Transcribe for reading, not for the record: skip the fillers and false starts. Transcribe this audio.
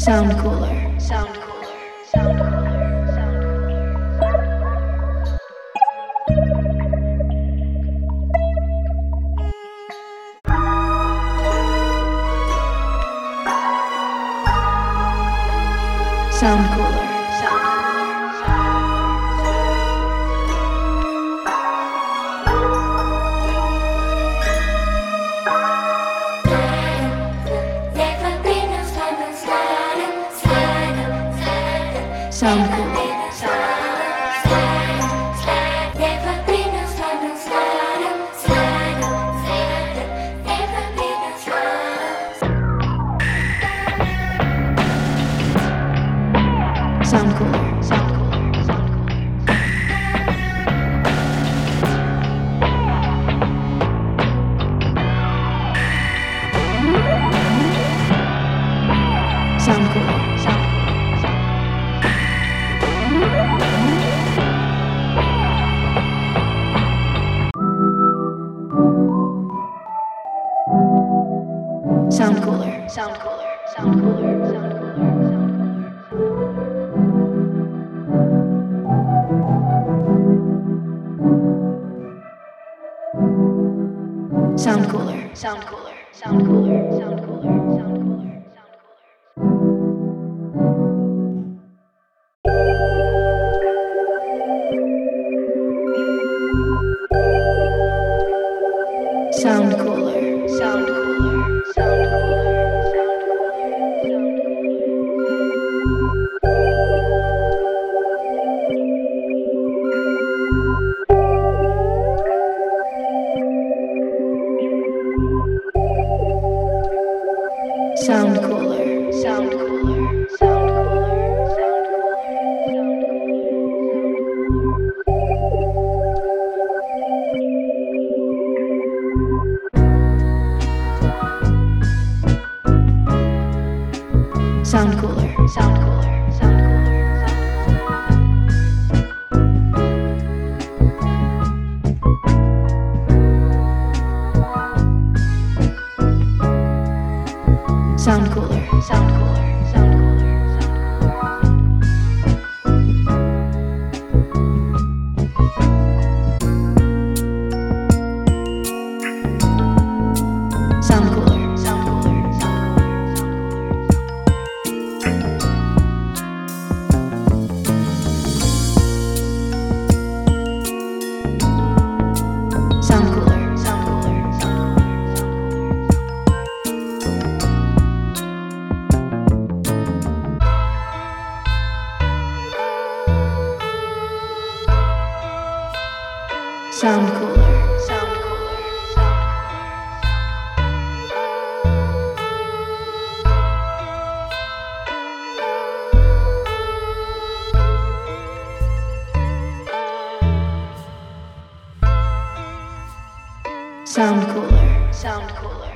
Sound cooler, sound cooler, sound cooler, sound cooler. Sound cooler, sound sound cooler. Sound cooler, sound cooler, sound cooler. Sound cooler, sound sound cooler, sound cooler, sound cooler, sound cooler. Sound cooler, sound cooler, sound cooler, sound cooler, sound cooler, sound cooler. Sound cooler, sound cooler, sound sound cooler, sound cooler, sound sound cooler, sound cooler, sound sound cooler, sound cooler, sound sound cooler, sound cooler, sound cooler, sound cooler, sound cooler, sound cooler, sound cooler, sound cooler.